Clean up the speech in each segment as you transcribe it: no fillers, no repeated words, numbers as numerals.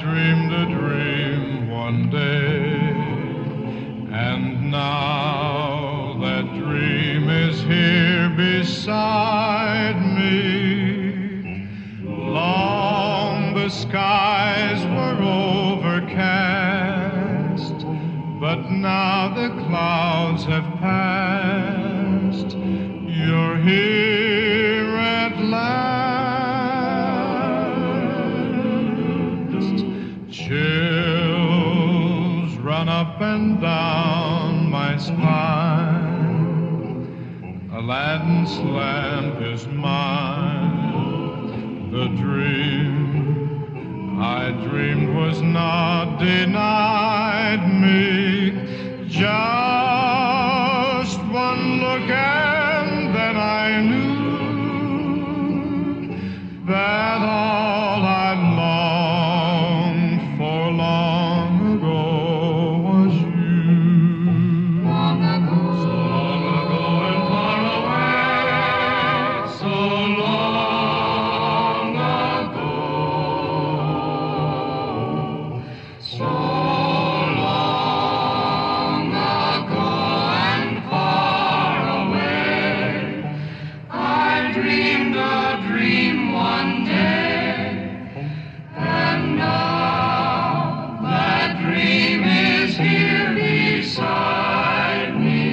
dreamed a dream one day, and now that dream is here beside me. Long the skies were overcast, but now the clouds have passed. You're here at last. Chills run up and down my spine. Aladdin's lamp is mine. The dream I dreamed was not denied me. Just one look and then I knew that all I longed for long ago was you. Long ago, So long ago and far away, so long ago, so long ago and far away. I dreamed a dream one day, and now that dream is here beside me.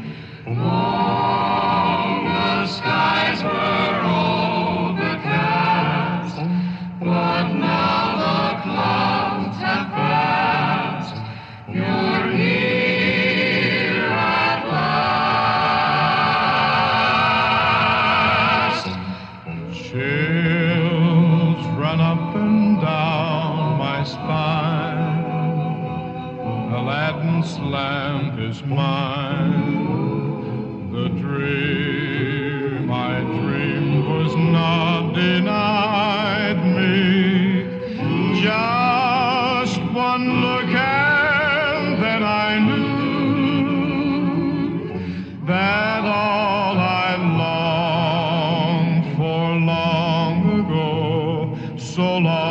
Long the skies were overcast, but now the clouds have passed. You're here at last. chills run up and down my spine. Aladdin's lamp is mine. The dream I dreamed was not denied me. Just one look and then I knew that all I longed for long ago, so long